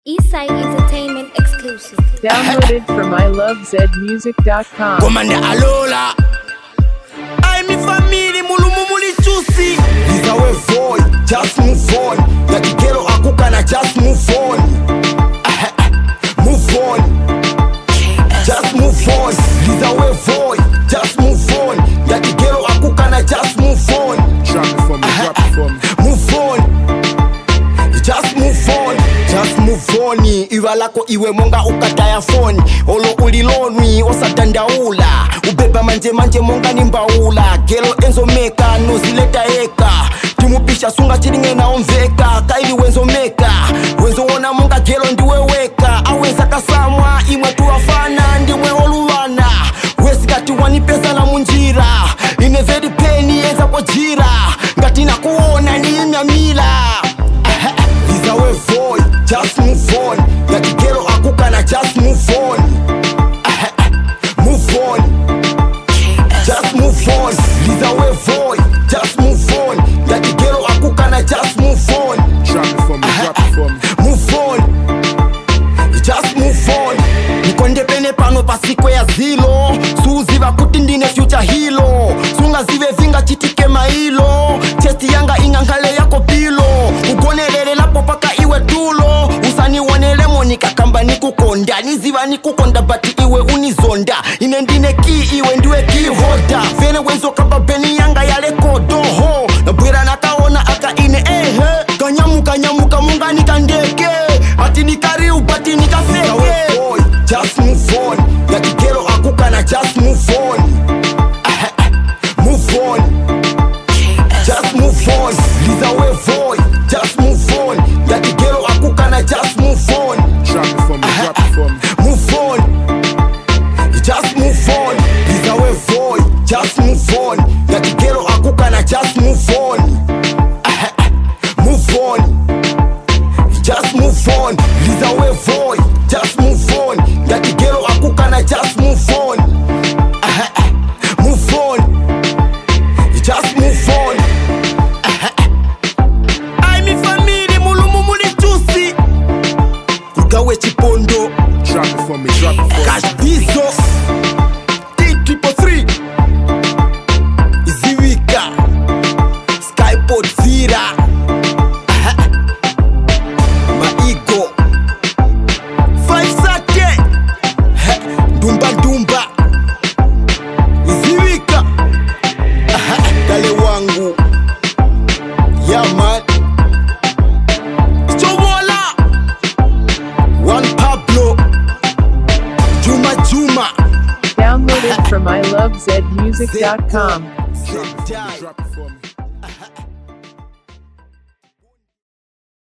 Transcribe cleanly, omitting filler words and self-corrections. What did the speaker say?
Eastside Entertainment exclusive. Downloaded from ilovezmusic.com. Komanda Alola I'm family mulumumuli chusi Liza we voy, just move on Yakikero akuka na just move on Move on Just move on Liza we voy, just move on Yakikero akuka na just move on Drop it for me, drop it for me. Move on Just move on, just move on. Iwa lako iwe monga ukataya phone. Olo ulilonwi osatandaula. Ubeba manje monga nimbaula. Gelo enzo meka no zileta eka. Timupisha sunga chiringe na omveka. Kaili wenzo meka. Wenzo ona monga gelo ndiwe weka. Aweza kasamwa imwe tuwafana ndiwe oluwana. Wesi kati wani pesa na munjira. Ine very penny eza kwa jira. Ngati na kuona ni imyamila. Liza we voy, just move on. Yakikero akuka na just move on. Move on. Just move on. Liza we voy, just move on. Yakikero akuka na just move on. Drop it for me, drop it for me. Move on. Just move on. Nikonde pene pano pasiko ya zilo. Suzi vakuti ndine future hilo. Sunga zive vinga chitike mailo. Chesti yanga ingangale yako pilo. Ugonelele lapo paka iwe tulo. Usani wanele monika kamba nikukonda. Niziva nikukonda bati iwe unizonda. Inendine ki iwe ndiwe ki hoda. Vene wenzo kaba beni yanga yale kodoho. Nabwira nakaona aka ine Kanyamuka munga nikandeke. Ati nikari ubati nikafeke. Just move on. Yakikero akuka na just move on. Move on. Just move on. Liza we voy. Just move on. Yakikero akuka na just move on. Drop it for me, drop it for me. Move on. Just move on. Liza we voy. Just move on. Yakikero akuka na just move on. Move on. Just move on. Liza we voy. Just move on. Yakikero akuka na just move on. Move on. Just move on. I'm family mulumumuli chusi. Kugawe chipondo. Drop it for me, drop it for me. Cash Bizo T333 Iziwika Skypod Zira Maigo 5 Sate Dumba Iziwika Kale wangu Yeah man Chomola One Pablo Juma Downloaded from ilovezmusic.com. Drop it for me, drop it for me.